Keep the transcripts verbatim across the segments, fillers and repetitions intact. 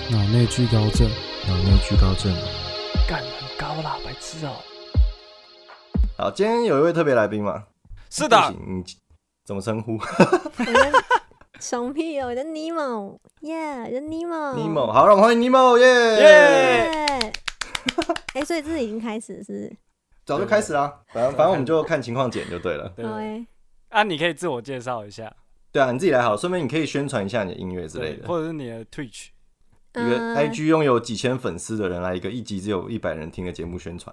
脑内聚高症， 脑内聚高症， 干很高啦，白痴哦、 好，今天有一位特别来宾嘛？ 是的， 你怎么称呼？ 熊屁哦，我的 Nemo， 耶，我的 Nemo，Nemo， 好，让我们欢迎 Nemo， 耶耶！哎，所以这是已经开始了，是不是？ 早就开始啦，反正反正我们就看情况剪就对了。 对对对。啊，你可以自我介绍一下。 对啊，你自己来好了，顺便你可以宣传一下你的音乐之类的， 或者是你的 Twitch。 一个 I G 拥有几千粉丝的人来一个一集只有一百人听的节目宣传。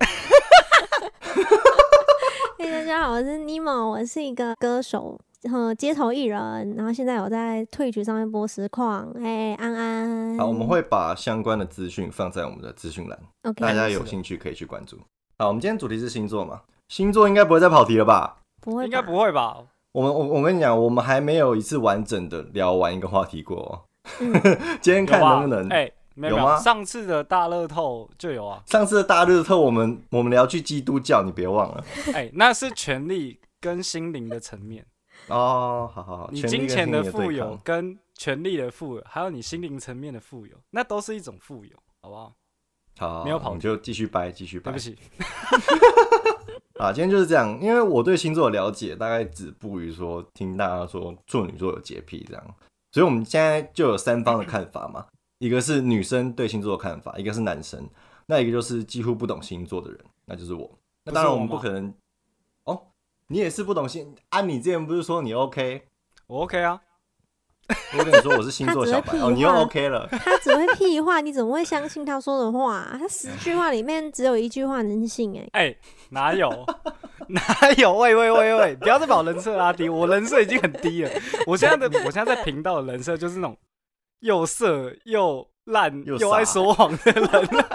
嘿，大家好，我是 Nemo， 我是一个歌手，呃，街头艺人，然后现在有在 Twitch 上面播实况。嘿，安安。 好，我们会把相关的资讯放在我们的资讯栏 ，OK， 大家有兴趣可以去关注。好，我们今天主题是星座嘛，星座应该不会再跑题了吧？ 不会， 应该不会吧？ 我们我我跟你讲，我们还没有一次完整的聊完一个话题过、哦。 嗯、 今天看能不能？ 哎、欸，没有吗？上次的大乐透就有啊。 上次的大乐透，我们我们聊去基督教，你别忘了。 哎、欸，那是权力跟心灵的层面。 哦，好好好， 你金钱的富有跟权力的富有，还有你心灵层面的富有，那都是一种富有，好不好？ 好， 没有跑， 你就继续掰，继续掰。 对不起。 啊，今天就是这样，因为我对星座的了解大概止步于说听大家说处女座有洁癖这样，所以我们现在就有三方的看法嘛，一个是女生对星座的看法，一个是男生，那一个就是几乎不懂星座的人，那就是我。那当然我们不可能哦，你也是不懂星啊？你之前不是说你 OK？ 我 OK 啊。 我跟你说我是星座小白哦，你又 OK 了。 他只会屁话，你怎么会相信他说的话、啊？他十句话里面只有一句话能信哎、欸。 哎、欸，哪有哪有？喂喂喂喂，不要再把我人设拉低，我人设已经很低了。我现在的我现在在频道的人设就是那种又色又烂 又, 又爱说谎的人。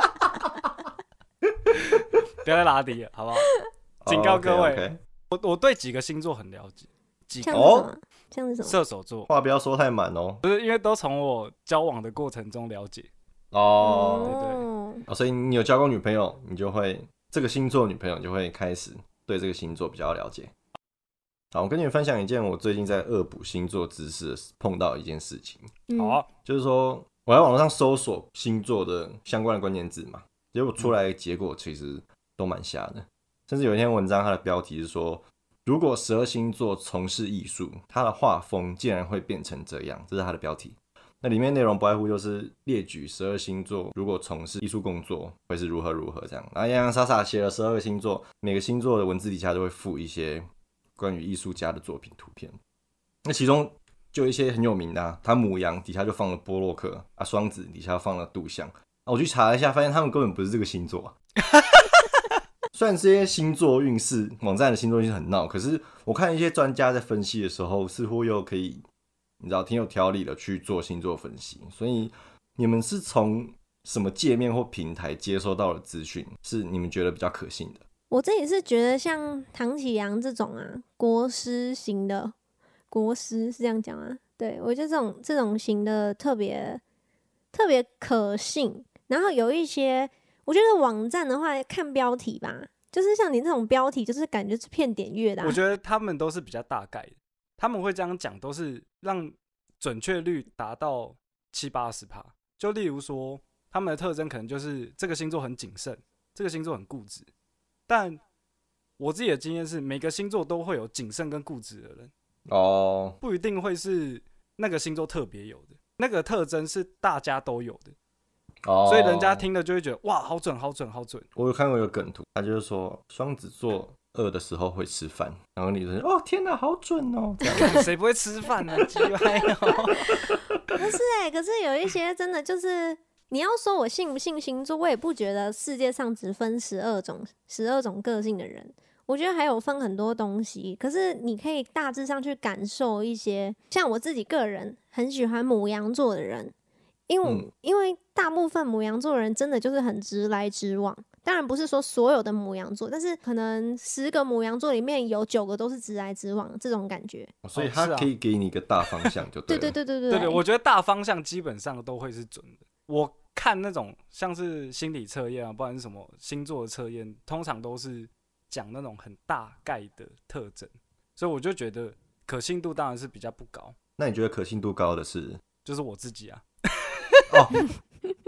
不要再拉低了，好不好？警告各位， oh, okay, okay. 我我对几个星座很了解。 几个哦。像是什么？ 射手座， 话不要说太满哦。 不是，因为都从我交往的过程中了解。 哦， 对对、 哦，所以你有交过女朋友，你就会这个星座女朋友，你就会开始对这个星座比较了解。好，我跟你们分享一件我最近在恶补星座知识碰到的一件事情。 好、啊， 就是说我在网络上搜索星座的相关的关键字嘛，结果出来的结果其实都蛮瞎的，甚至有一篇文章它的标题是说，如果十二星座从事艺术，它的画风竟然会变成这样，这是它的标题。那里面内容不外乎就是列举十二星座如果从事艺术工作会是如何如何这样，然后洋洋洒洒写了十二个星座，每个星座的文字底下都会附一些关于艺术家的作品图片。那其中就有一些很有名的、啊，他牡羊底下就放了波洛克啊，双子底下放了杜象、啊、我去查了一下，发现他们根本不是这个星座、啊。虽然这些星座运势网站的星座运势很闹，可是我看一些专家在分析的时候，似乎又可以，你知道，挺有条理的去做星座分析。所以你们是从什么界面或平台接收到的资讯，是你们觉得比较可信的？ 我自己是觉得像唐启阳这种啊，国师型的，国师是这样讲啊？对，我觉得这种这种型的特别特别可信。然后有一些。我觉得网站的话，看标题吧，就是像你这种标题，就是感觉是骗点阅的、啊。 我觉得他们都是比较大概的，他们会这样讲，都是让准确率达到七八十趴。就例如说，他们的特征可能就是这个星座很谨慎，这个星座很固执。但我自己的经验是，每个星座都会有谨慎跟固执的人， 哦， 不一定会是那个星座特别有的，那个特征是大家都有的。Oh, 所以人家听了就会觉得哇，好准，好准，好准。 我有看过一个梗图，他就是说双子座饿的时候会吃饭，然后你说哦天哪，好准哦！ 谁不会吃饭呢？鸡掰哦！ 不是哎、欸，可是有一些真的就是你要说我信不信星座，我也不觉得世界上只分十二种十二种个性的人，我觉得还有分很多东西。可是你可以大致上去感受一些，像我自己个人很喜欢牡羊座的人。因为、嗯、因为大部分牡羊座的人真的就是很直来直往，当然不是说所有的牡羊座，但是可能十个牡羊座里面有九个都是直来直往这种感觉， 所以他可以给你一个大方向就对了。 对对对对对对对，我觉得大方向基本上都会是准的。我看那种像是心理测验啊，不管是什么星座的测验，通常都是讲那种很大概的特征，所以我就觉得可信度当然是比较不高。 那你觉得可信度高的是？ 就是我自己啊。 哦，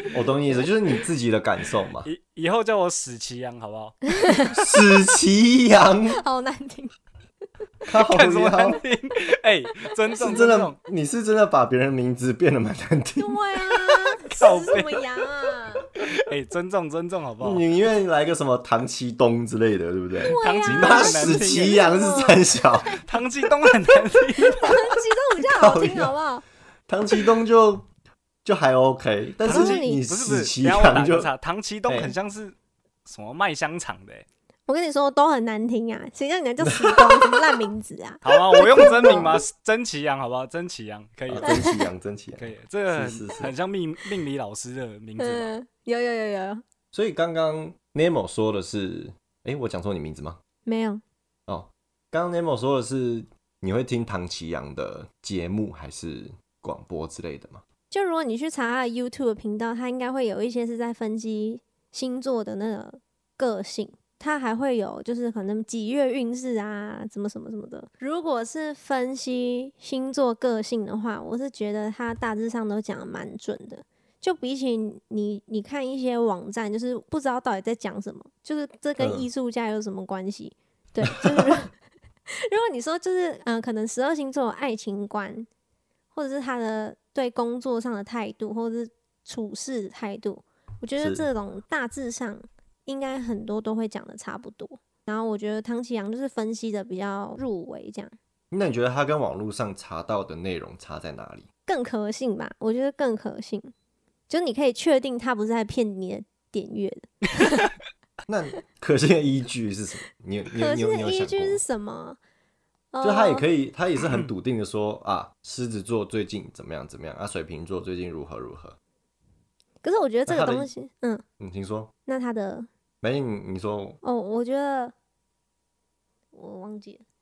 我懂你意思，就是你自己的感受嘛。 以以后叫我史奇阳好不好？ 史奇阳， 好难听。 靠看什么腰难听？哎、尊重是真的尊重， 你是真的把别人名字变得蛮难听。 对啊， 靠背是什么羊啊？ 哎、尊重尊重好不好？ 你宁愿来个什么唐奇东之类的，对不对？ 唐奇东那很难史奇听， 阳是三小， 唐奇东很难听。 其中比较好听，好不好？ 唐奇东就就还 OK，但是唐奇你不是不是， 史奇等一下我打阳就个岔，唐奇东哎很像是什么卖香肠的、欸。 我跟你说，都很难听啊！谁叫你叫史东，什么烂名字啊？ 好啊，我用真名吗？真奇阳，好不好？真奇阳可以了， 啊真奇阳，真奇阳可。以了，这个很是是是很像命命理老师的名字吧。 嗯，有有有有， 所以刚刚 Nemo 说的是，哎，我讲错你名字吗？ 没有？ 哦，刚刚 Nemo 说的是你会听唐奇阳的节目还是广播之类的吗？ 就如果你去查他的 YouTube 频道，他应该会有一些是在分析星座的那个个性。他还会有就是可能几月运势啊，怎么什么什么的。如果是分析星座个性的话，我是觉得他大致上都讲的蛮准的。就比起你你看一些网站，就是不知道到底在讲什么，就是这跟嗯艺术家有什么关系？对，就是如如果你说就是嗯、呃，可能十二星座的爱情观，或者是他的对工作上的态度，或者是处事态度，我觉得是这种大致上应该很多都会讲的差不多。然后我觉得唐奇阳就是分析的比较入围，这样那你觉得他跟网络上查到的内容差在哪里？ 更可信吧？我觉得更可信，就你可以确定他不是在骗你的点阅的。 那可信的依据是什么？你你有可信你有你有想过的依据是什么？ 就他也可以， 以，他也是很笃定的说啊，狮子座最近怎么样怎么样啊，水瓶座最近如何如何。 可是我觉得这那他的个东西，嗯， 你听说？ 那他的没你你说， 哦，我觉得我忘记了。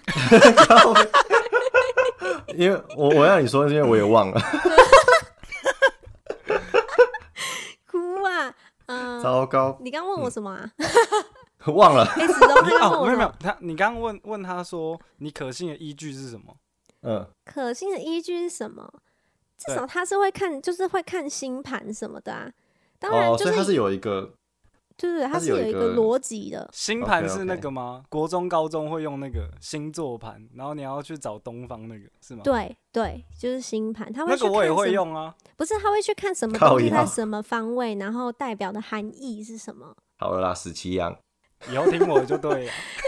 因为我我让你说，是因为我也忘了。 哭啊！嗯、 糟糕， 你刚问我什么啊？ 忘了。 哎、欸，子龙他刚问哦， 我什么？ 没有没有，他你刚刚问问他说你可信的依据是什么？ 嗯， 可信的依据是什么？至少他是会看，就是会看星盘什么的啊。当然， 哦， 就是、 所以他是有一个， 对对，他是有一个有一个逻辑的。 星盘 OK，OK 是那个吗？国中、高中会用那个星座盘，然后你要去找东方那个是吗？ 对对，就是星盘，他会那个我也去看什么会用啊。 不是，他会去看什么靠东西在腰什么方位，然后代表的含义是什么。 好了啦，十七样。 以后听我的就对了。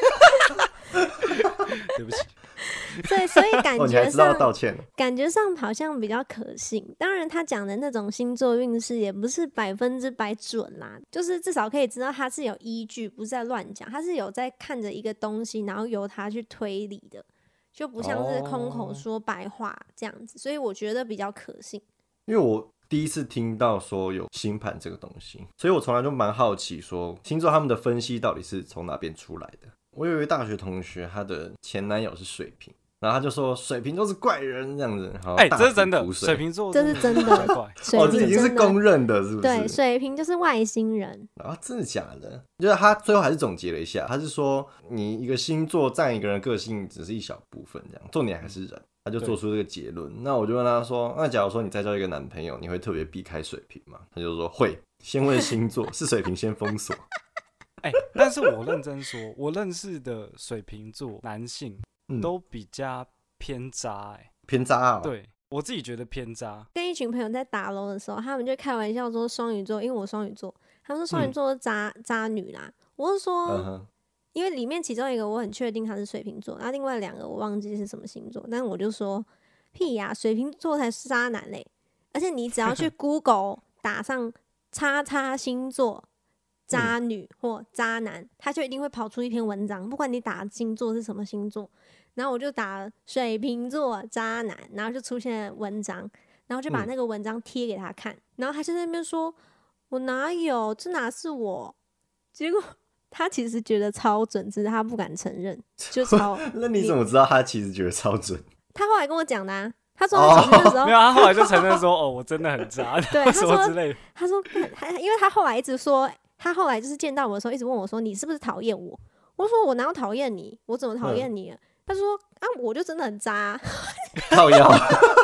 对不起， 对，所以感哦，你还觉知道上、 道歉了。 感觉上好像比较可信。当然，他讲的那种星座运势也不是百分之百准啦，就是至少可以知道他是有依据，不是在乱讲，他是有在看着一个东西，然后由他去推理的，就不像是空口说白话这样子。所以我觉得比较可信。 因为我第一次听到说有星盘这个东西，所以我从来就蛮好奇说星座他们的分析到底是从哪边出来的。我有一位大学同学，他的前男友是水瓶，然后他就说水瓶都是怪人这样子。 哎、欸， 这这是真的，水瓶座这是真的怪怪哦， 水瓶这已经是公认的，是不是？ 对，水瓶就是外星人。 然后真的假的？就是他最后还是总结了一下，他是说你一个星座占一个人个性只是一小部分，这样重点还是人。他就做出这个结论。那我就问他说：“那假如说你再交一个男朋友，你会特别避开水瓶吗？”他就说：“会。”先问星座，是水瓶先封锁。 哎、欸，但是我认真说，我认识的水瓶座男性都比较偏渣、欸，哎、 嗯，偏渣啊、喔。 对我自己觉得偏渣。 跟一群朋友在打楼的时候，他们就开玩笑说双鱼座，因为我双鱼座，他们说双鱼座是渣、嗯、渣女啦。我是说。嗯因为里面其中一个我很确定他是水瓶座，然后另外两个我忘记是什么星座，但是我就说屁呀、啊，水瓶座才是渣男嘞！而且你只要去 Google 打上叉叉星座渣女或渣男，他就一定会跑出一篇文章，不管你打的星座是什么星座，然后我就打水瓶座渣男，然后就出现了文章，然后就把那个文章贴给他看，然后他就在那边说：“我哪有，这哪是我？”结果。他其实觉得超准，只是他不敢承认，就超。 那你怎么知道他其实觉得超准？ 他后来跟我讲的、啊，他说他小学的时候、 哦、没有，他后来就承认说：“哦，我真的很渣。” 对，他说之类的。 他说他，因为他后来一直说，他后来就是见到我的时候，一直问我说：“你是不是讨厌我？”我说：“我哪有讨厌你？我怎么讨厌你、嗯？”他说：“啊，我就真的很渣、啊。” 靠腰。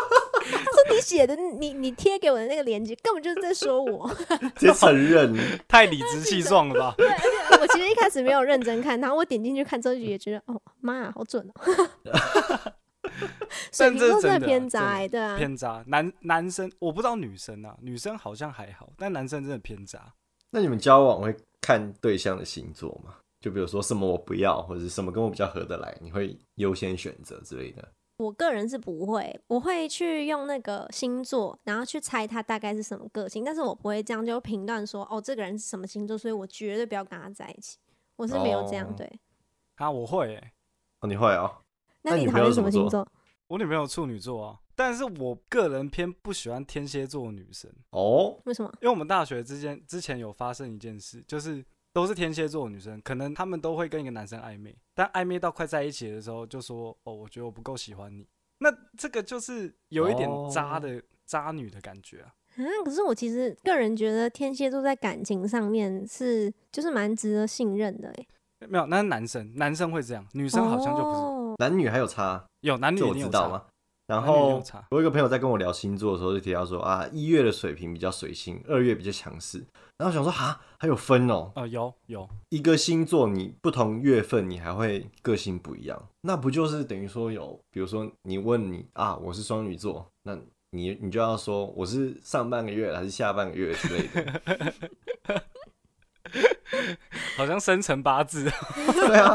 说你写的，你你贴给我的那个链接，根本就是在说我。 直接承认。 太理直气壮了吧？ 对，而且我其实一开始没有认真看，然后我点进去看之后，也觉得哦妈呀，好准哦。水瓶座真的偏渣哎、欸，对啊， 偏渣。男男生我不知道女生啊，女生好像还好，但男生真的偏渣。 那你们交往会看对象的星座吗？就比如说什么我不要，或者是什么跟我比较合得来，你会优先选择之类的？ 我个人是不会，我会去用那个星座，然后去猜他大概是什么个性，但是我不会这样就评断说哦，这个人是什么星座，所以我绝对不要跟他在一起。我是没有这样、哦、对。 啊，我会哎、欸。 哦，你会哦？ 那你讨厌什么星座？ 我女朋友处女座啊，但是我个人偏不喜欢天蝎座的女生。 哦， 为什么？ 因为我们大学之间之前有发生一件事，就是都是天蝎座的女生，可能她们都会跟一个男生暧昧，但暧昧到快在一起的时候，就说哦，我觉得我不够喜欢你。那这个就是有一点渣的、哦、渣女的感觉啊。 啊，可是我其实个人觉得天蝎座在感情上面是就是蛮值得信任的哎。 没有，那是男生，男生会这样，女生好像就不是。哦、 男女还有差？ 有男女一定有差， 这我知道吗？然后我有一个朋友在跟我聊星座的时候，就提到说啊，一月的水瓶比较随性，二月比较强势。然后想说哈，还有分哦？ 呃，有有一个星座，你不同月份你还会个性不一样，那不就是等于说有，比如说你问你啊，我是双鱼座，那你你就要说我是上半个月还是下半个月之类的。 好像生辰八字。 对啊。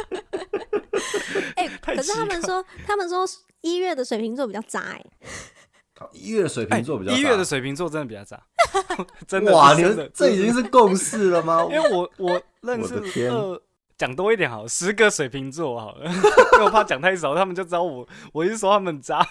哎、欸，可是他们说，他们说一月的水瓶座比较渣哎、 欸。一月的水瓶座比较渣。 一、欸、月的水瓶座真的比较渣。真的。 哇，你们这已经是共识了吗？ 因为我我认识二，讲多一点好了，十个水瓶座好了，因为我怕讲太少，他们就知道我我一直说他们渣。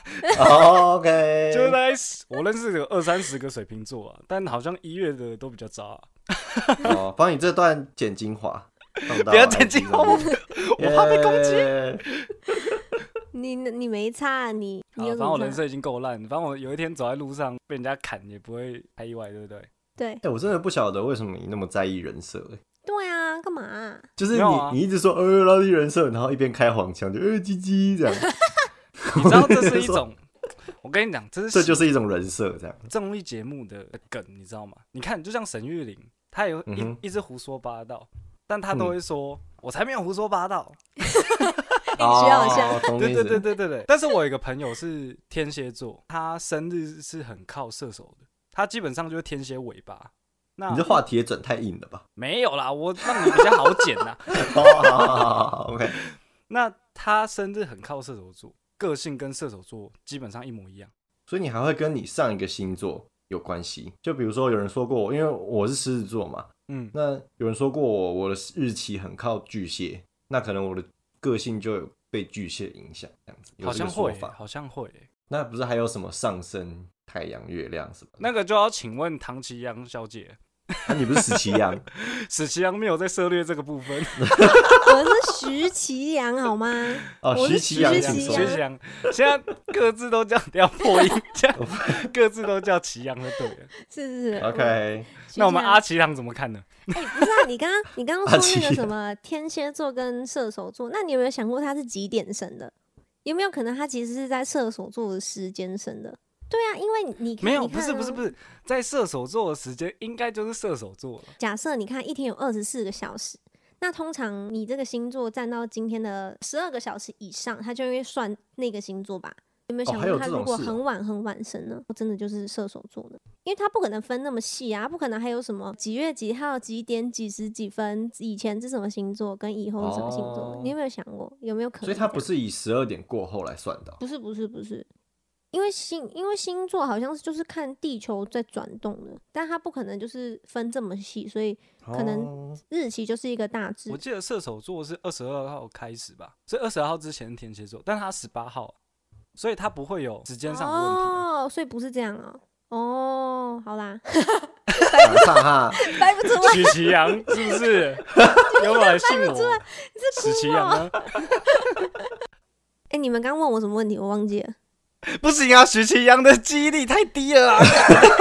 Oh, OK。 就是大概我认识有二三十个水瓶座啊，但好像一月的都比较渣、啊。 哦，帮你这段剪精华。 不要剪精华，我我怕被攻击。 你你没差，你你有什么差？ 反正我人生已经够烂，反正我有一天走在路上被人家砍也不会太意外，对不对？ 对。 哎、欸，我真的不晓得为什么你那么在意人设、欸。 对啊，干嘛、啊？ 就是你、啊、你一直说呃垃圾人设，然后一边开黄腔就呃唧唧这样。 你知道这是一种，我跟你讲，这是这就是一种人设，这样。 综艺节目的梗，你知道吗？你看，就像沈玉琳，她有一、嗯、一直胡说八道。但他都会说、嗯，我才没有胡说八道。 你需要像， 对对对对对对。但是我有一个朋友是天蝎座，他生日是很靠射手的，他基本上就是天蝎尾巴。那你这话题也转太硬了吧？ 没有啦，我让你比较好剪啦。 好好好好 ，OK。 那他生日很靠射手座，个性跟射手座基本上一模一样。 所以你还会跟你上一个星座有关系？就比如说有人说过，因为我是狮子座嘛。嗯，那有人说过我我的日期很靠巨蟹，那可能我的个性就有被巨蟹影响，这样子有这个说法， 好像会、欸，好像会、欸。 那不是还有什么上升、太阳、月亮什么的？ 那个就要请问唐綺阳小姐。 啊，你不是史奇阳？ 史奇阳没有在涉猎这个部分。 我是徐奇阳，好吗？ 哦，徐奇阳， 徐奇阳，现在各自都叫不要破音，这样各自都叫奇阳就对了。 是是是 ，OK。 那我们阿奇郎怎么看呢？ 哎、欸，不是啊，你刚刚你刚刚说那个什么天蝎座跟射手座，那你有没有想过他是几点生的？有没有可能他其实是在射手座的时间生的？对啊，因为你看没有， 你看、啊、 不是不是不是，在射手座的时间应该就是射手座了。 假设你看一天有二十四个小时，那通常你这个星座占到今天的十二个小时以上，他就会算那个星座吧？有没有想过他如果很晚很晚生呢？哦、真的就是射手座的，因为他不可能分那么细啊，不可能还有什么几月几号几点几时几分，以前是什么星座跟以后是什么星座、哦？你有没有想过有没有可能？ 所以他不是以十二点过后来算的、哦？ 不是不是不是。因为星因为星座好像是就是看地球在转动的，但它不可能就是分这么细，所以可能日期就是一个大致。 我记得射手座是二十二号开始吧，所以二十二号之前是天蝎座，但他十八号，所以他不会有时间上的问题、啊、 哦，所以不是这样哦。哦，好啦， 掰上哈， 掰不出来。 许其阳是不是？有没有来信我？许其阳呢？ 哎、欸，你们刚问我什么问题？我忘记了。 不行啊，许其阳的记忆力太低了啊！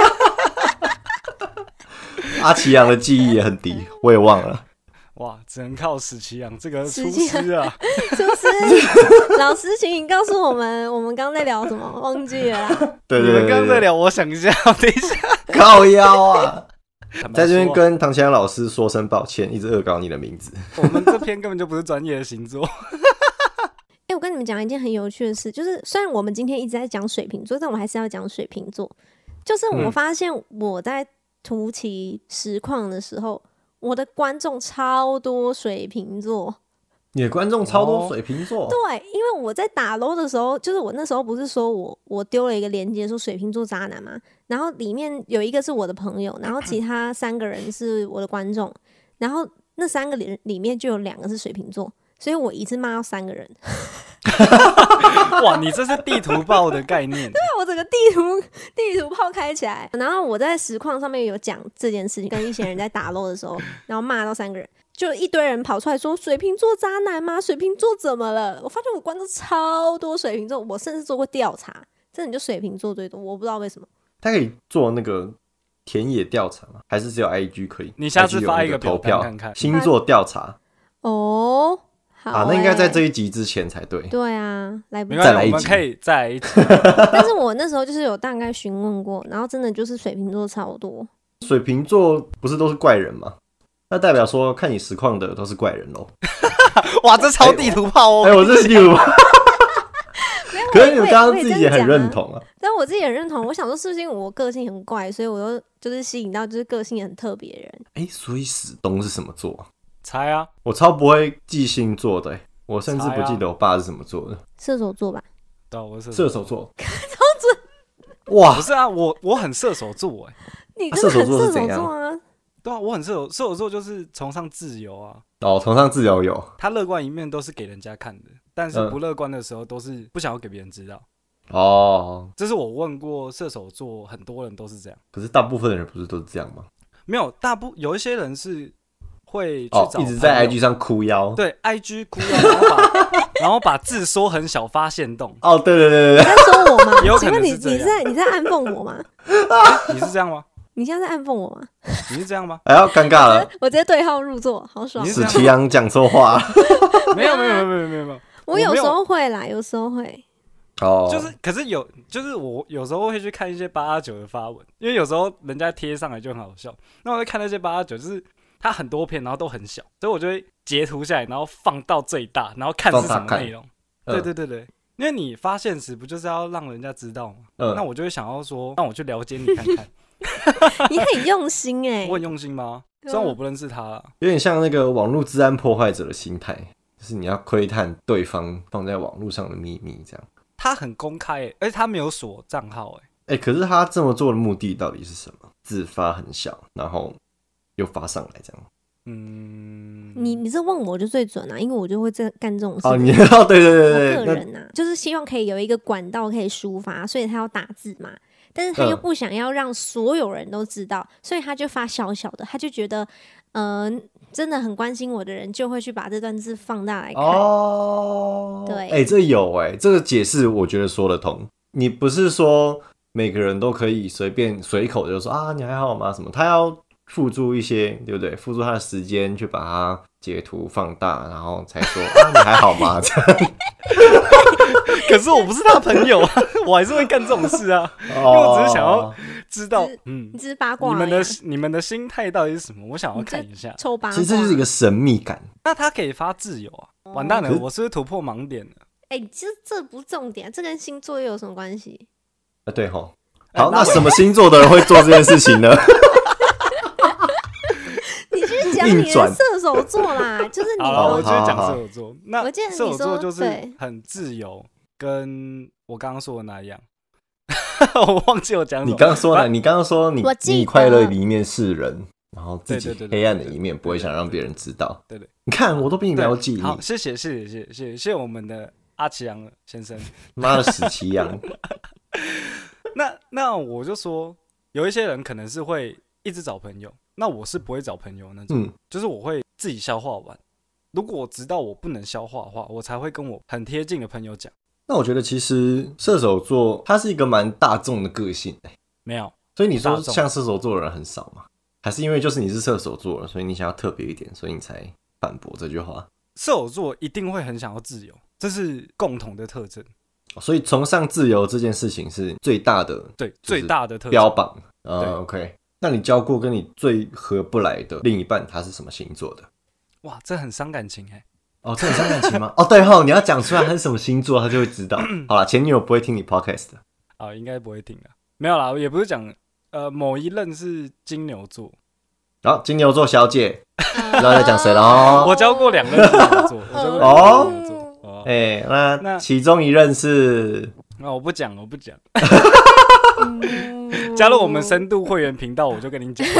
阿奇阳的记忆也很低，我也忘了。 哇，只能靠史奇阳这个厨师啊， 厨师老师，请你告诉我们，我们刚刚在聊什么？忘记了啦。 对对对你们刚刚在聊，我想一下，等一下， 靠腰啊！ 坦白说在这边跟唐奇阳老师说声抱歉，一直恶搞你的名字。 我们这篇根本就不是专业的星座。 哎、我跟你们讲一件很有趣的事，就是虽然我们今天一直在讲水瓶座，但我还是要讲水瓶座。就是我嗯发现我在图奇实况的时候，我的观众超多水瓶座。 你的观众超多哦水瓶座， 对，因为我在打 L O 的时候，就是我那时候不是说我我丢了一个链接说水瓶座渣男嘛，然后里面有一个是我的朋友，然后其他三个人是我的观众，然后那三个里里面就有两个是水瓶座，所以我一次骂到三个人。 哇，你这是地图炮的概念。 我整个地图地图炮开起来，然后我在实况上面有讲这件事情，跟一些人在打 L O 的时候，然后骂到三个人。就一堆人跑出来说水瓶座渣男吗？水瓶座怎么了？我发现我观众超多水瓶座，我甚至做过调查，真的就水瓶座最多，我不知道为什么。 他可以做那个田野调查吗？还是只有 I G 可以？ 你下次 I G 有发一个那投票表单看看星座调查哦，好、欸、 啊，那应该在这一集之前才对。 对啊，来不及没关系， 再来一集我们可以再来一集。 但是我那时候就是有大概询问过，然后真的就是水瓶座超多。 水瓶座不是都是怪人吗？那代表说看你实况的都是怪人喽。 哇，这超地图炮哦！ 哎、欸，我这是地图炮。可是你们刚刚我也自己也很认同啊。 但我自己也很认同，我想说是不是因为我个性很怪，所以我又就是吸引到就是个性很特别的人。 哎、欸，所以史东是什么座啊？ 猜啊！ 我超不会记星座的、欸，我甚至不记得我爸是什么座的。 射手座吧？ 对，我是射手座。 超准！ 哇， 不是啊，我我很射手座哎、 欸。你真的很射手座是射手怎样座啊？ 对啊，我很射手，射手座就是崇尚自由啊。 哦，崇尚自由有。 他乐观一面都是给人家看的，但是嗯不乐观的时候都是不想要给别人知道。 哦， 这是我问过射手座，很多人都是这样。 可是大部分的人不是都是这样吗？ 没有，大部有一些人是会去哦， 找、 一直在 I G 上哭腰。 对 I G 哭腰，然后把然后把字缩很小发现动。 哦，对对对对对。 你在说我吗？ 有可请问你能是这样你在你在暗讽我吗？ 你是这样吗？ 你现在在暗讽我吗？ 你是这样吗？ 哎呀，尴尬了， 我直接对号入座，好爽你。是史奇阳讲错话。 没有没有没有没有没有没有。 我有时候会啦，有时候会。 哦， 就是，可是有，就是我有时候会去看一些八加九的发文，因为有时候人家贴上来就很好笑。那我会看那些八加九，就是它很多篇，然后都很小，所以我就会截图下来，然后放到最大，然后看是什么内容。 嗯、 对对对对，因为你发现时不就是要让人家知道吗？ 嗯、 那我就会想要说，让我去了解你看看。 你很用心哎、欸， 我很用心吗？虽然我不认识他啦， 有点像那个网络治安破坏者的心态，就是你要窥探对方放在网络上的秘密，这样。 他很公开、欸，而且他没有锁账号、欸， 哎、欸，可是他这么做的目的到底是什么？字发很小，然后又发上来这样。 嗯， 你你这问我就最准啊，因为我就会这干这种事。 哦，你哦，对对对对， 我个人啊，就是希望可以有一个管道可以抒发，所以他要打字嘛。但是他又不想要让所有人都知道，嗯、所以他就发小小的，他就觉得，呃，真的很关心我的人就会去把这段字放大来看。 哦， 对， 哎、欸，这有哎、欸，这个解释我觉得说得通。你不是说每个人都可以随便随口就说啊，你还好吗？什么？他要付诸一些，对不对？付出他的时间去把它截图放大，然后才说啊，你还好吗？这样。 可是我不是他朋友啊，我还是会干这种事啊，因为我只是想要知道，嗯， 你只是八卦、啊， 你们的你们的心态到底是什么？我想要看一下。 抽八卦， 其实这就是一个神秘感。 那他可以发自由啊？完蛋了，我是不是突破盲点了？ 哎、欸，这这不重点，这跟星座又有什么关系？ 啊，对吼。好，欸、那什么星座的人会做这件事情呢？ 你去讲你的射手座啦，就是你。 好了，我继续讲射手座。那我记得射手座就是对很自由，跟我刚刚说的那样。我忘记我讲什么。 你刚刚说的，你刚刚说你你快乐的一面是人，然后自己黑暗的一面不会想让别人知道。 对 对, 对， 你看我都比你了解你。 好，谢谢谢谢谢谢谢谢我们的阿奇阳先生。 妈的史奇阳。 那那我就说，有一些人可能是会一直找朋友，那我是不会找朋友那种，嗯、就是我会自己消化完。如果我知道我不能消化的话，我才会跟我很贴近的朋友讲。 那我觉得其实射手座他是一个蛮大众的个性、欸、 没有， 所以你说像射手座的人很少吗？还是因为就是你是射手座了，所以你想要特别一点，所以你才反驳这句话？ 射手座一定会很想要自由， 这是共同的特征。 所以崇尚自由这件事情是最大的， 对，最大的特征标榜。呃、 对 OK， 那你交过跟你最合不来的另一半，他是什么星座的？ 哇，这很伤感情哎。 哦，这很伤感情吗？哦，对吼，你要讲出来他是什么星座，他就会知道。好啦，前女友不会听你 podcast 的。 啊，应该不会听的。没有啦，也不是讲呃某一任是金牛座。 好、哦，金牛座小姐，不知道在讲谁了哦。 我交过两任金牛座，我交过两任金牛座。哦， 哎、欸，那那其中一任是， 那、哦、我不讲，我不讲。加入我们深度会员频道，我就跟你讲。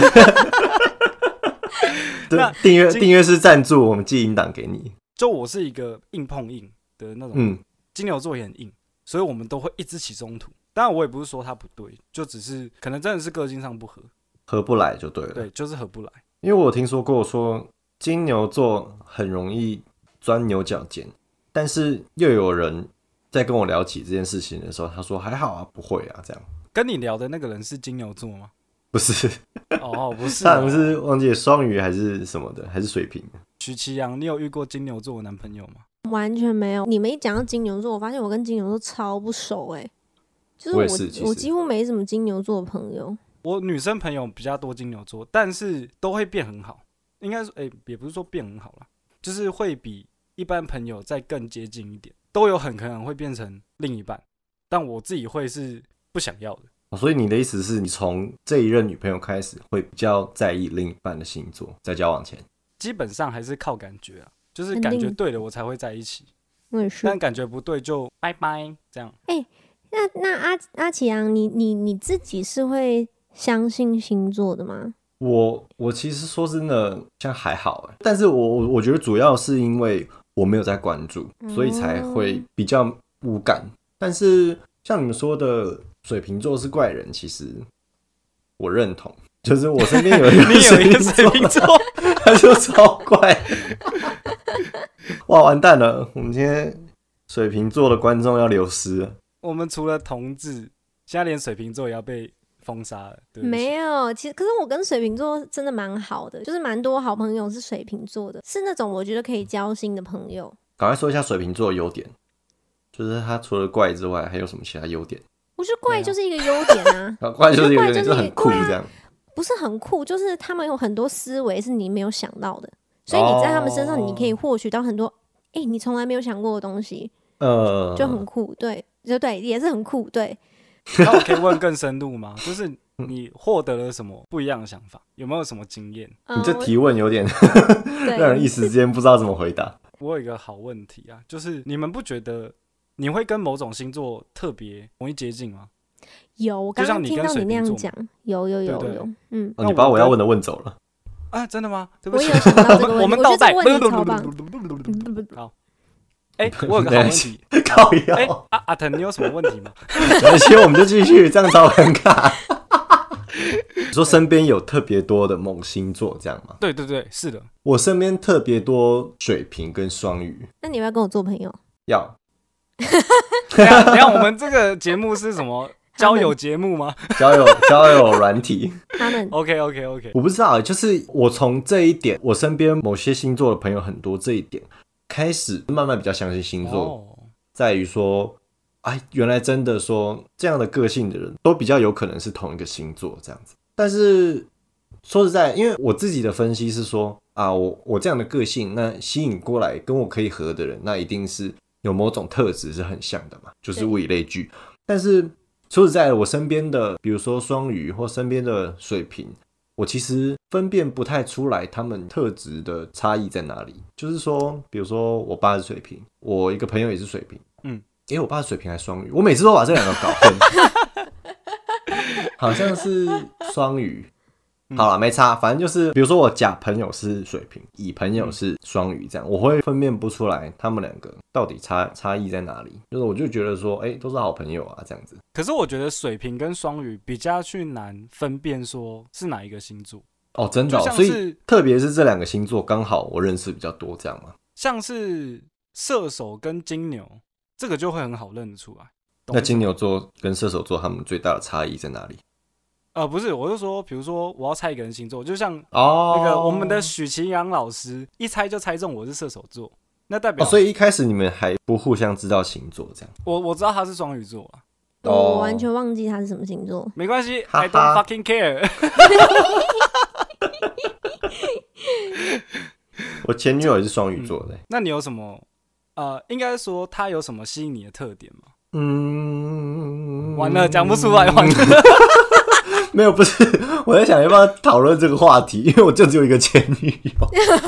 对，订阅订阅是赞助，我们寄音档给你。 就我是一个硬碰硬的那种，嗯，金牛座也很硬，所以我们都会一直起冲突。当然，我也不是说他不对，就只是可能真的是个性上不合， 合不来就对了。 对，就是合不来。 因为我有听说过说金牛座很容易钻牛角尖，但是又有人在跟我聊起这件事情的时候，他说还好啊，不会啊，这样。 跟你聊的那个人是金牛座吗？ 不是， 哦，不是、哦， 他好像是忘记双鱼还是什么的，还是水瓶。 徐奇阳，你有遇过金牛座的男朋友吗？ 完全没有。你们一讲到金牛座，我发现我跟金牛座超不熟哎、欸，就是我我, 是我几乎没什么金牛座的朋友。 我女生朋友比较多金牛座，但是都会变很好。应该说，哎、欸，也不是说变很好啦，就是会比一般朋友再更接近一点，都有很可能会变成另一半。但我自己会是不想要的。 哦、所以你的意思是你从这一任女朋友开始会比较在意另一半的星座，在交往前？ 基本上还是靠感觉啊，就是感觉对了我才会在一起。 我也是， 但感觉不对就拜拜这样。 哎、欸，那那阿阿启阳，你你你自己是会相信星座的吗？ 我我其实说真的，像还好哎，但是我我觉得主要是因为我没有在关注，所以才会比较无感。嗯、但是像你们说的，水瓶座是怪人，其实我认同。就是我身边有一个水瓶座，他就超怪。哇，完蛋了！我们今天水瓶座的观众要流失了。 我们除了同志，现在连水瓶座也要被封杀了。对不对？ 没有，其实可是我跟水瓶座真的蛮好的，就是蛮多好朋友是水瓶座的，是那种我觉得可以交心的朋友。 赶快说一下水瓶座的优点，就是他除了怪之外，还有什么其他优点？ 我觉得怪就是一个优点啊， 啊怪就是一个优点，就很酷这样。 不是很酷，就是他们有很多思维是你没有想到的，所以你在他们身上你可以获取到很多，哎、哦欸，你从来没有想过的东西，呃，就很酷，对，就对，也是很酷，对。 那我可以问更深入吗？就是你获得了什么不一样的想法？有没有什么经验？ 你这提问有点让人一时之间不知道怎么回答。 我有一个好问题啊，就是你们不觉得你会跟某种星座特别容易接近吗？ 有，我刚刚听到你那样讲，有有有对对有，嗯、 哦，你把我要问的问走了啊？真的吗？对不起， 我有想到这个问题， 我们倒带， 我觉得这个问题超棒。 好，哎、欸，我有个好问题， 靠腰， 哎、欸，阿阿腾，你有什么问题吗？ 没关系，我们就继续，这样超尴尬。你说身边有特别多的猛星座这样吗？ 对对对，是的， 我身边特别多水瓶跟双鱼。 那你要不要跟我做朋友？ 要。 等一下，等一下，我们这个节目是什么？交友节目吗？ 交友交友软体。 他们 OK OK OK， 我不知道，就是我从这一点，我身边某些星座的朋友很多，这一点开始慢慢比较相信星座，哦、在于说，哎，原来真的说这样的个性的人都比较有可能是同一个星座这样子。但是说实在，因为我自己的分析是说啊，我我这样的个性，那吸引过来跟我可以合的人，那一定是有某种特质是很像的嘛，就是物以类聚。但是说实在的，我身边的比如说双鱼或身边的水瓶，我其实分辨不太出来他们特质的差异在哪里。就是说比如说我爸是水瓶，我一个朋友也是水瓶，嗯，因为我爸是水瓶还是双鱼，我每次都把这两个搞混。好像是双鱼，好啦，没差，反正就是比如说我甲朋友是水瓶，乙朋友是双鱼，这样我会分辨不出来他们两个到底差差异在哪里。就是我就觉得说，哎、欸，都是好朋友啊，这样子。 可是我觉得水瓶跟双鱼比较去难分辨说是哪一个星座。 哦，真的、哦，所以特别是这两个星座刚好我认识比较多，这样吗？ 像是射手跟金牛，这个就会很好认得出来。 那金牛座跟射手座他们最大的差异在哪里？ 呃，不是，我就说，比如说我要猜一个人星座，就像那个我们的许晴阳老师，一猜就猜中我是射手座， 那代表、 哦，所以一开始你们还不互相知道星座这样？ 我我知道他是双鱼座啊， 我完全忘记他是什么星座。 没关系哈哈 ，I don't fucking care 。 我前女友也是双鱼座的、欸嗯。那你有什么呃，应该说他有什么吸引你的特点吗？ 嗯， 完了，讲不出来，完了。 没有，不是，我在想要不要讨论这个话题，因为我就只有一个前女友。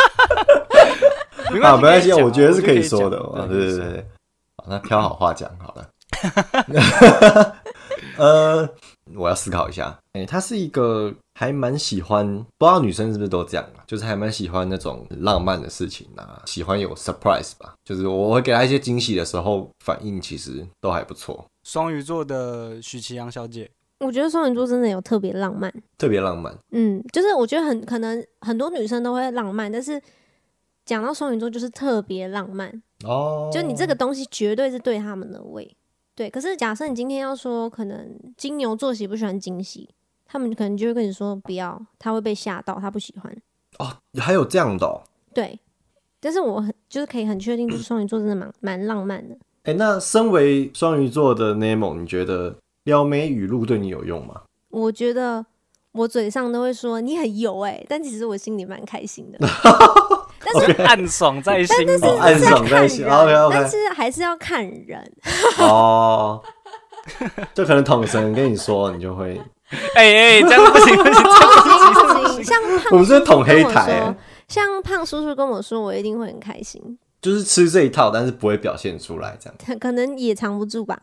没关系， 啊，没关系， 我我觉得是可以说说的。对对对对，好，那挑好话讲好了。呃，我要思考一下。哎、欸，他是一个还蛮喜欢，不知道女生是不是都这样啊？就是还蛮喜欢那种浪漫的事情啊，喜欢有 surprise 吧。就是我会给他一些惊喜的时候，反应其实都还不错。 双鱼座的许琪阳小姐， 我觉得双鱼座真的有特别浪漫， 特别浪漫。 嗯，就是我觉得很可能很多女生都会浪漫，但是讲到双鱼座就是特别浪漫哦。 就你这个东西绝对是对他们的胃。对，可是假设你今天要说，可能金牛座喜不喜欢惊喜，他们可能就会跟你说不要，他会被吓到，他不喜欢。 哦，还有这样的哦。 对，但是我很就是可以很确定，就是双鱼座真的蛮蛮浪漫的。 哎、欸，那身为双鱼座的 Nemo， 你觉得撩妹语录对你有用吗？ 我觉得我嘴上都会说你很油哎、欸，但其实我心里蛮开心的。但是暗爽在心里， 哦、暗爽在心。OK OK， 但是还是要看人。 哦，就可能统神跟你说，你就会， 哎哎、欸，这样不行不行，这样不行。像胖叔叔我们是捅黑台、欸， 像胖叔叔跟我说，我一定会很开心。 就是吃这一套，但是不会表现出来，这样可能也藏不住吧。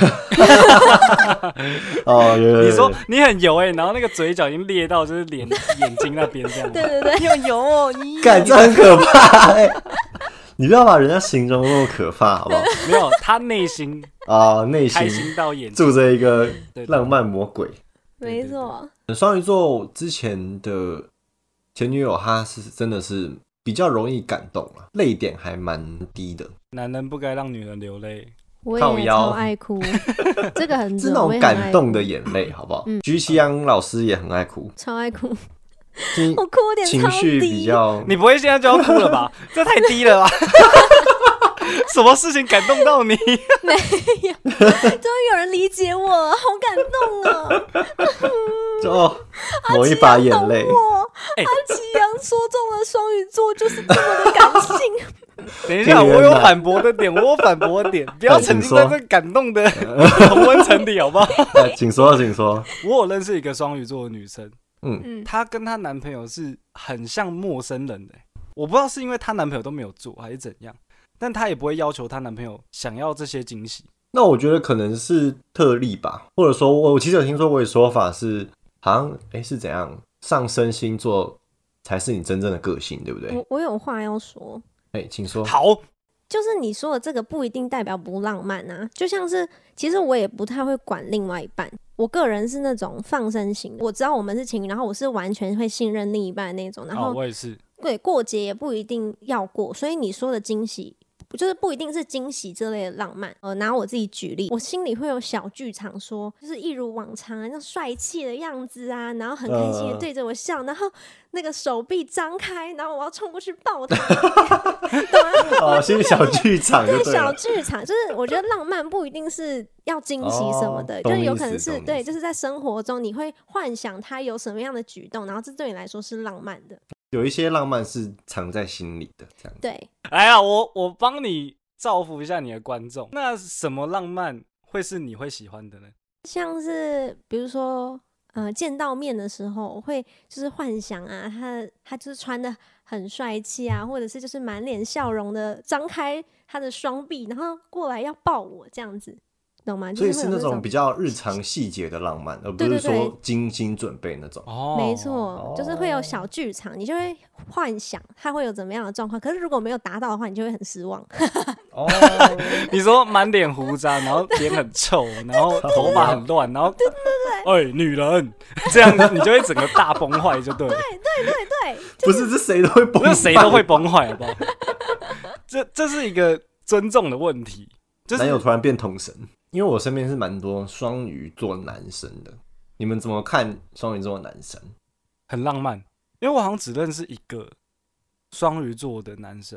哦， 你说你很油哎、欸，然后那个嘴角已经裂到就是脸眼睛那边这样。 对对对， 你很油哦，你感这很可怕哎、欸！你不要把人家形容那么可怕，好不好？ 没有，他内心啊，内、哦、心开心到眼住着一个浪漫魔鬼。 没错。 双鱼座之前的前女友，她是真的是比较容易感动啊，泪点还蛮低的。 男人不该让女人流泪。 我也超爱哭，这个很是那种感动的眼泪，好不好？嗯，居西洋老师也很爱哭， 超爱哭。 我哭点情绪比较， 你不会现在就要哭了吧？这太低了吧？什么事情感动到你？ 没有，终于有人理解我了，好感动啊！ 就抹一把眼泪。 阿奇阳说中了双鱼座就是这么的感性。 等一下，我有反驳的点，我有反驳的点，不要沉浸在这感动的同温层里，好不好？ 请说，请说。 我有认识一个双鱼座的女生，嗯，她跟她男朋友是很像陌生人的、欸，我不知道是因为她男朋友都没有做还是怎样，但她也不会要求她男朋友想要这些惊喜。 那我觉得可能是特例吧，或者说我其实有听说过的说法是，好像哎、欸、是怎样，上升星座才是你真正的个性，对不对？ 我我有话要说。 哎、欸，请说。 好， 就是你说的这个不一定代表不浪漫啊。就像是，其实我也不太会管另外一半。我个人是那种放生型的，我知道我们是情侣，然后我是完全会信任另一半的那种。然后、 哦、我也是。 对，过节也不一定要过，所以你说的惊喜。就是不一定是惊喜这类的浪漫，呃，拿我自己举例，我心里会有小剧场说，就是一如往常那帅气的样子啊，然后很开心的对着我笑，呃、然后那个手臂张开，然后我要冲过去抱他，懂吗？ 哦，是小剧场就对了， 对，小剧场就是我觉得浪漫不一定是要惊喜什么的，哦、就是有可能是对，就是在生活中你会幻想他有什么样的举动，然后这对你来说是浪漫的。 有一些浪漫是藏在心里的，这样子。 对， 哎呀，我我帮你造福一下你的观众。那什么浪漫会是你会喜欢的呢？ 像是比如说，呃，见到面的时候，我会就是幻想啊，他他就是穿的很帅气啊，或者是就是满脸笑容的张开他的双臂，然后过来要抱我这样子。懂吗？ 所以是那种比较日常细节的浪漫，而不是说精心准备那种。 哦， 没错，就是会有小剧场，你就会幻想他会有怎么样的状况。可是如果没有达到的话，你就会很失望。 哦， 你说满脸胡渣，然后脸很臭，然后头发很乱，然后对对对，哎、欸，女人这样你就会整个大崩坏，就对了。 对对对对， 不是，这谁都会崩坏， 这谁都会崩坏，好不好？这这是一个尊重的问题。就是男友突然变统神。因为我身边是蛮多双鱼座男生的，你们怎么看双鱼座的男生？ 很浪漫，因为我好像只认识一个双鱼座的男生，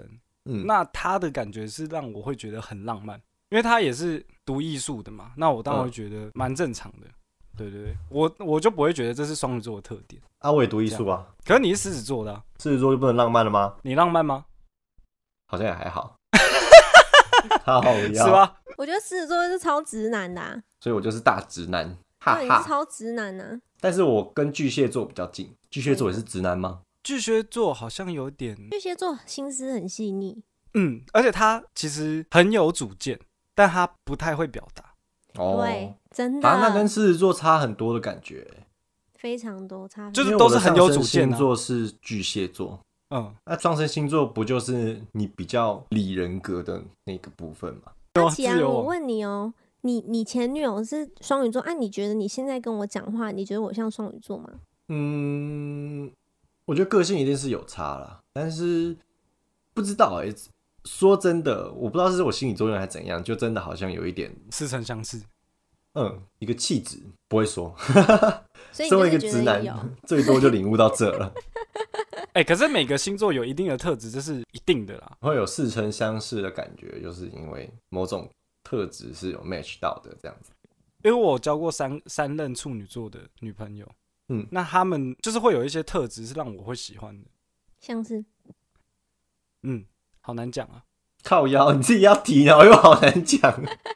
嗯， 那他的感觉是让我会觉得很浪漫，因为他也是读艺术的嘛，那我当然会觉得蛮正常的。对对对，我我就不会觉得这是双鱼座的特点。 啊，我也读艺术啊， 可是你是狮子座的、啊， 狮子座就不能浪漫了吗？ 你浪漫吗？ 好像也还好，好是吧？ 我觉得狮子座是超直男的、啊， 所以我就是大直男，哈对，你哈。 是超直男啊。 但是我跟巨蟹座比较近，巨蟹座也是直男吗？ 巨蟹座好像有点， 巨蟹座心思很细腻， 嗯，而且他其实很有主见，但他不太会表达。 哦， 对，真的。 啊，那跟狮子座差很多的感觉， 非常多差， 就是都是很有主见、啊。 星座是巨蟹座， 嗯， 那上升星座不就是你比较理人格的那个部分吗？ 阿奇啊，我问你哦、喔，你你前女友是双鱼座，啊？你觉得你现在跟我讲话，你觉得我像双鱼座吗？ 嗯，我觉得个性一定是有差啦，但是不知道哎、欸。说真的，我不知道是我心理作用还是怎样，就真的好像有一点似曾相识。 嗯，一个气质不会说， 所以身为一个直男，最多就领悟到这了。 哎、欸，可是每个星座有一定的特质，这是一定的啦。 会有似曾相识的感觉，就是因为某种特质是有 match 到的这样子。 因为我有交过三三任处女座的女朋友，嗯，那他们就是会有一些特质是让我会喜欢的， 像是， 嗯。好难讲啊！ 靠腰，你自己要提，然后又好难讲。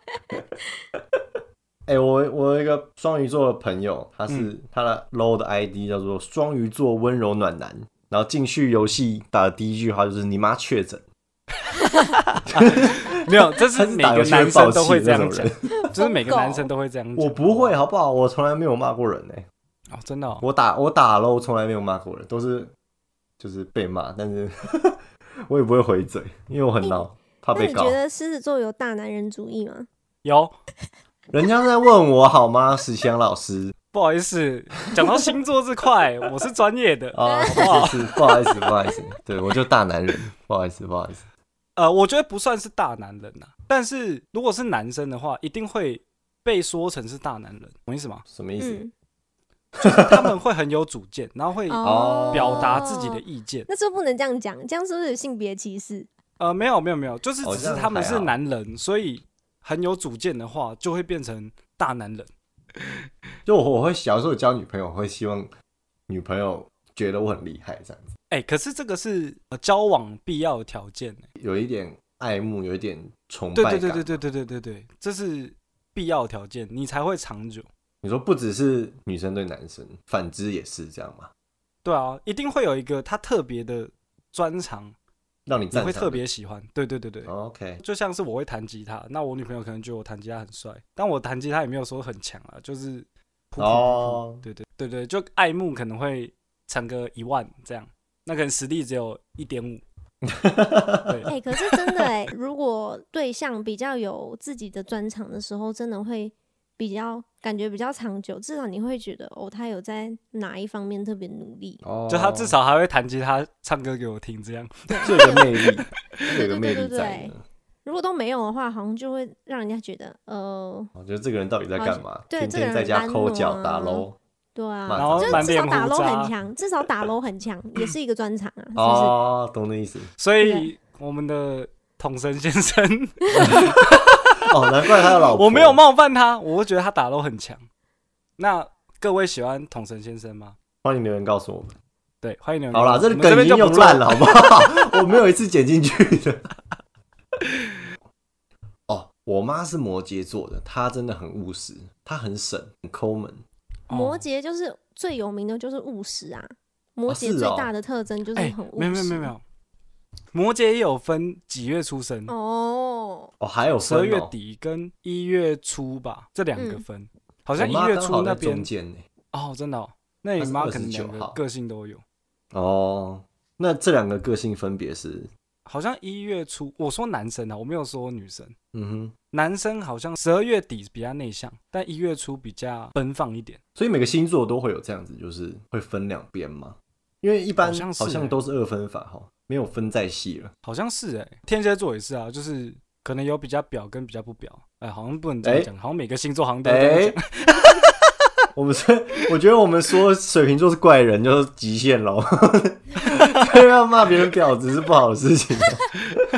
哎、欸，我我有一个双鱼座的朋友，他是、嗯、他的 low 的 I D 叫做双鱼座温柔暖男，然后进去游戏打的第一句话就是“你妈确诊”。 没有，这是每个男生都会这样讲，就是每个男生都会这样讲。 我不会，好不好？我从来没有骂过人哎、 欸。哦，真的、哦？ 我打我打 low 从来没有骂过人，都是就是被骂，但是。我也不会回嘴，因为我很闹、欸，怕被告。 那你觉得狮子座有大男人主义吗？ 有， 人家在问我好吗？史强老师， 不好意思，讲到星座这块，我是专业的啊，好不好？是不好意思，不好意思，对我就大男人，不好意思，不好意思。 呃，我觉得不算是大男人呐、啊，但是如果是男生的话，一定会被说成是大男人，懂意思吗？ 什么意思？ 嗯就是他们会很有主见，然后会表达自己的意见。 哦、那就不能这样讲，这样是不是有性别歧视？ 呃，没有没有没有，就是只是他们是男人， 哦、 所以很有主见的话，就会变成大男人。 就我我会小时候交女朋友，我会希望女朋友觉得我很厉害这样子。 哎、欸，可是这个是交往必要的条件、欸， 有一點愛慕，有一點崇拜感。 对对对对对对对对，这是必要的条件，你才会长久。 你说不只是女生对男生，反之也是这样吗？ 对啊，一定会有一个他特别的专长， 让你赞赏， 你会特别喜欢。对对对对、 oh, ，OK。 就像是我会弹吉他，那我女朋友可能觉得我弹吉他很帅，但我弹吉他也没有说很强啊，就是普普普普。哦，对对对对，就爱慕可能会乘个一万这样，那可能实力只有一点五。 哎、欸，可是真的哎、欸，如果对象比较有自己的专长的时候，真的会。比较感觉比较长久，至少你会觉得哦，他有在哪一方面特别努力， 哦， 就他至少还会弹吉他、唱歌给我听，这样， 就有个魅力，就有个魅力在。 如果都没有的话，好像就会让人家觉得，呃， 我觉得这个人到底在干嘛？ 对， 天天在家抠脚打 low， 对啊， 然后就至少打 low 很强，至少打 low 很强，也是一个专长啊，是不是？ 哦，懂的意思。 所以我们的统神先生。 哦，难怪他有老婆。 我没有冒犯他，我觉得他打都很强。那各位喜欢统神先生吗？ 欢迎留言告诉我们。 对，欢迎留言。 好啦，这个梗已经用烂了，好不好？我没有一次剪进去的。哦，我妈是摩羯座的，她真的很务实，她很省，很抠门。 摩羯就是最有名的就是务实啊，摩羯最大的特征就是很务实。 没有没有没有没有。摩羯也有分几月出生哦哦，还有十二月底跟一月初吧，这两个分，嗯、好像一月初那边哦，真的、哦，那你妈可能两个个性都有哦。那这两个个性分别是？ 好像一月初，我说男生啊，我没有说女生。 嗯哼， 男生好像十二月底比较内向，但一月初比较奔放一点。 所以每个星座都会有这样子，就是会分两边嘛。因为一般好像、欸、 好像都是二分法哈。没有分再细了， 好像是哎、欸，天蝎座也是啊，就是可能有比较表跟比较不表，哎、欸，好像不能这样讲、欸，好像每个星座好像都这样讲。欸、 我们是，我觉得我们说水瓶座是怪人就是极限咯，这样骂别人婊子是不好的事情。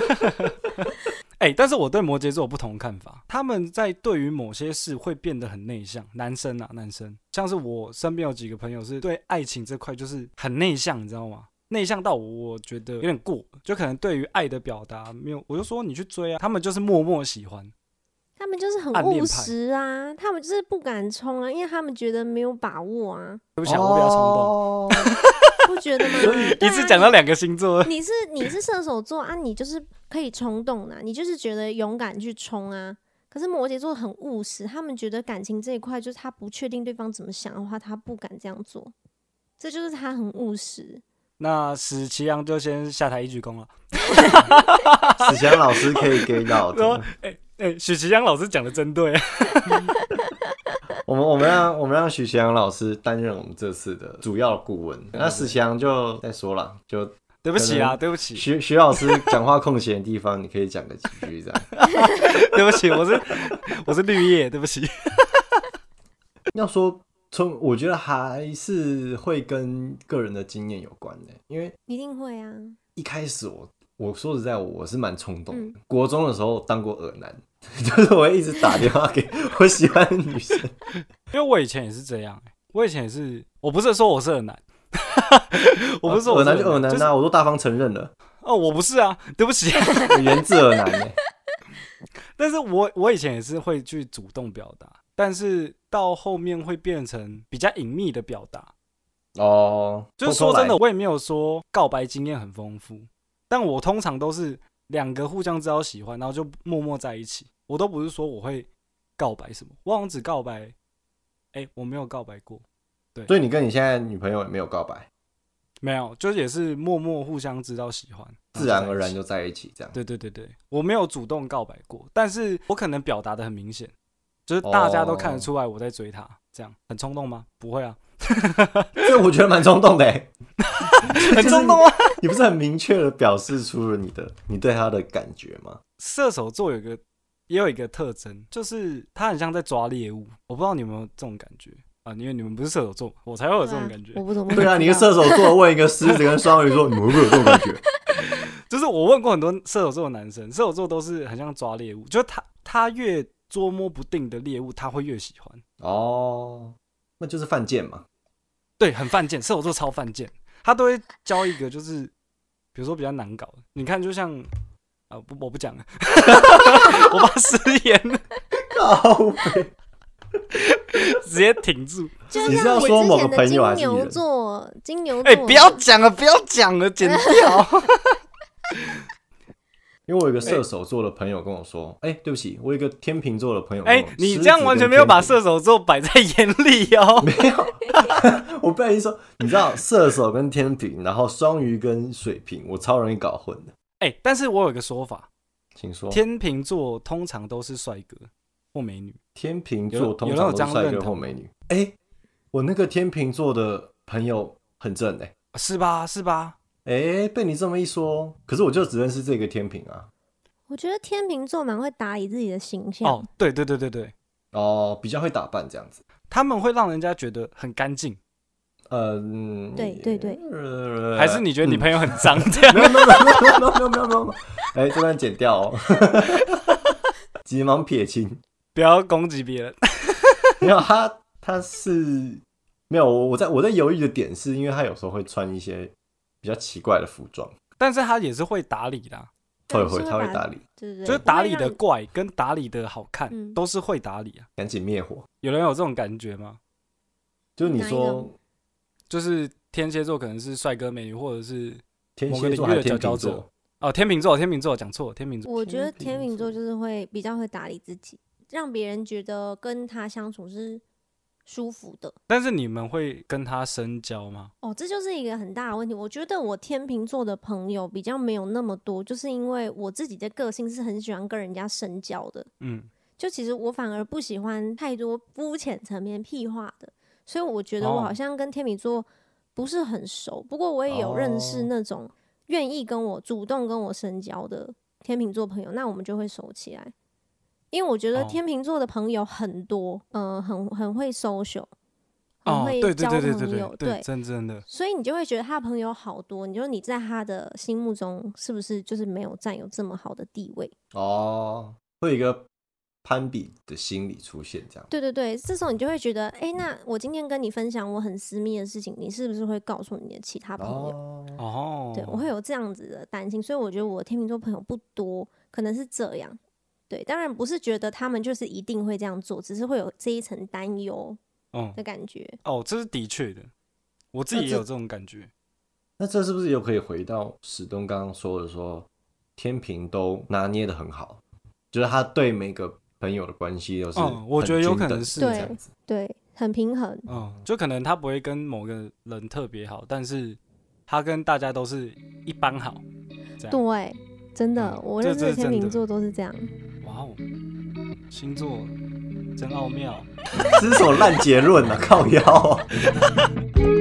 哎、欸，但是我对摩羯座有不同的看法，他们在对于某些事会变得很内向。男生啊，男生，像是我身边有几个朋友是对爱情这块就是很内向，你知道吗？内向到我觉得有点过，就可能对于爱的表达没有，我就说你去追啊，他们就是默默喜欢。 他们就是很务实啊，他们就是不敢冲啊，因为他们觉得没有把握啊。 对不起，我比较冲动， 不觉得吗？ 一次讲到两个星座， 你是你是射手座啊，你就是可以冲动的、啊，你就是觉得勇敢去冲啊。可是摩羯座很务实，他们觉得感情这一块，就是他不确定对方怎么想的话，他不敢这样做，这就是他很务实。 那史奇阳就先下台一鞠躬了。 史强老师可以给到的。 哎哎，许奇阳老师讲的真对。 我们我们让我们让许奇阳老师担任我们这次的主要顾问。那史奇阳就再说了，就对不起啊，对不起。 许许老师讲话空闲的地方，你可以讲个几句这样。 对不起，我是我是绿叶，对不起。 要说从，我觉得还是会跟个人的经验有关的，因为一定会啊。 一开始我我说实在，我是蛮冲动的、 嗯。 国中的时候当过耳男，就是我会一直打电话给我喜欢的女生。 因为我以前也是这样，我以前也是，我不是说我是耳男，我不是说我耳男是就耳男啊，就是、我都大方承认了。 哦，我不是啊，对不起， 我原自耳男哎。 但是我我以前也是会去主动表达，但是到后面会变成比较隐秘的表达。 哦， 就是说真的，我也没有说告白经验很丰富，但我通常都是两个互相知道喜欢，然后就默默在一起。我都不是说我会告白什么，我好像只告白，哎、欸，我没有告白过。对， 所以你跟你现在女朋友也没有告白？ 没有，就是也是默默互相知道喜欢， 自然而然就在一起这样。 对对对对，我没有主动告白过，但是我可能表达的很明显，就是大家都看得出来我在追她，这样很冲动吗？不会啊。 这我觉得蛮冲动的哎， 很冲动啊！ 你不是很明确的表示出了你的你对他的感觉吗？ 射手座有一个也有一个特征，就是他很像在抓猎物。我不知道你有没有这种感觉啊？因为你们不是射手座，我才会有这种感觉。 啊、我不懂。 对啊，你是射手座，问一个狮子跟双鱼座，你们会不会有这种感觉？ 就是我问过很多射手座的男生，射手座都是很像抓猎物，就是他他越捉摸不定的猎物，他会越喜欢。哦， 那就是犯贱嘛。 对，很犯贱，射手座超犯贱，他都会教一个就是，比如说比较难搞的，你看就像啊，不，我不讲了，我怕失言了， 靠北， 直接挺住。 你是要说某个朋友还是金牛座？金牛座， 哎、欸，不要讲了，不要讲了，剪掉。 因为我有一个射手座的朋友跟我说，哎、欸，对不起，我有一个天秤座的朋友跟我， 哎、欸，你这样完全没有把射手座摆在眼里哦。 没有，我不小心说，你知道射手跟天秤，然后双鱼跟水瓶，我超容易搞混的。 哎、欸，但是我有一个说法， 请说。 天秤座通常都是帅哥或美女。 天秤座通常都是帅哥或美女。哎、欸，我那个天秤座的朋友很正哎、欸， 是吧？是吧？ 哎、欸，被你这么一说，可是我就只认识这个天秤啊。 我觉得天秤座蛮会打理自己的形象。 哦，对对对对对， 哦，比较会打扮这样子， 他们会让人家觉得很干净。 嗯， 对对对、 呃，还是你觉得你朋友很脏这样？ 没有没有没有没有没有没有没有，哎，这段剪掉哦，急忙撇清， 不要攻击别人。 没有，他他是没有，我在我在犹豫的点是因为他有时候会穿一些比较奇怪的服装， 但是他也是会打理的、啊， 会会他会打理， 对对对， 就是打理的怪跟打理的好看、嗯、都是会打理啊。 赶紧灭火， 有人有这种感觉吗？ 就是你说， 就是天蝎座可能是帅哥美女，或者是天蝎座还是天秤座？ 哦，天秤座，天秤座讲错，天秤座。 我觉得天秤座就是会比较会打理自己，让别人觉得跟他相处是舒服的。 但是你们会跟他深交吗？ 哦，这就是一个很大的问题。我觉得我天秤座的朋友比较没有那么多，就是因为我自己的个性是很喜欢跟人家深交的。嗯，就其实我反而不喜欢太多肤浅层面屁话的，所以我觉得我好像跟天秤座不是很熟。不过我也有认识那种愿意跟我主动跟我深交的天秤座朋友，那我们就会熟起来。因为我觉得天秤座的朋友很多，嗯、呃，很很会 social， 哦， 很会对对交对对对朋友， 对，真真的， 所以你就会觉得他的朋友好多，你就你在他的心目中是不是就是没有占有这么好的地位？ 哦，会有一个攀比的心理出现，这样。 对对对，这时候你就会觉得，哎，那我今天跟你分享我很私密的事情，你是不是会告诉你的其他朋友？ 哦， 哦， 对，我会有这样子的担心，所以我觉得我的天秤座朋友不多，可能是这样。对，当然不是觉得他们就是一定会这样做，只是会有这一层担忧嗯， 的感觉。 哦，这是的确的，我自己也有这种感觉。 那这是不是又可以回到史东刚刚说的说，天平都拿捏的很好，就是他对每个朋友的关系都是嗯，我觉得有可能是这样子。 对，很平衡。 嗯，就可能他不会跟某个人特别好，但是他跟大家都是一般好。这样， 对，真的， 嗯我认识的这这是真的天秤座都是这样。 哇哦，星座真奥妙。 这是什么烂结论啊？靠腰啊！